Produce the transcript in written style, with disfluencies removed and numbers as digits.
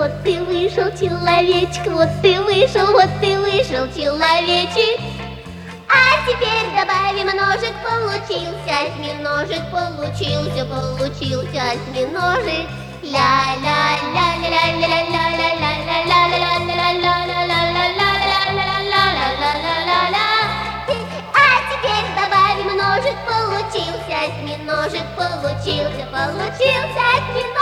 вот и вышел человечек, вот и вышел человечек. А теперь добавим ножик, получился осьминожек, получился осьминожек. А теперь добавим ножик, получился осьминожек, получился осьминожек.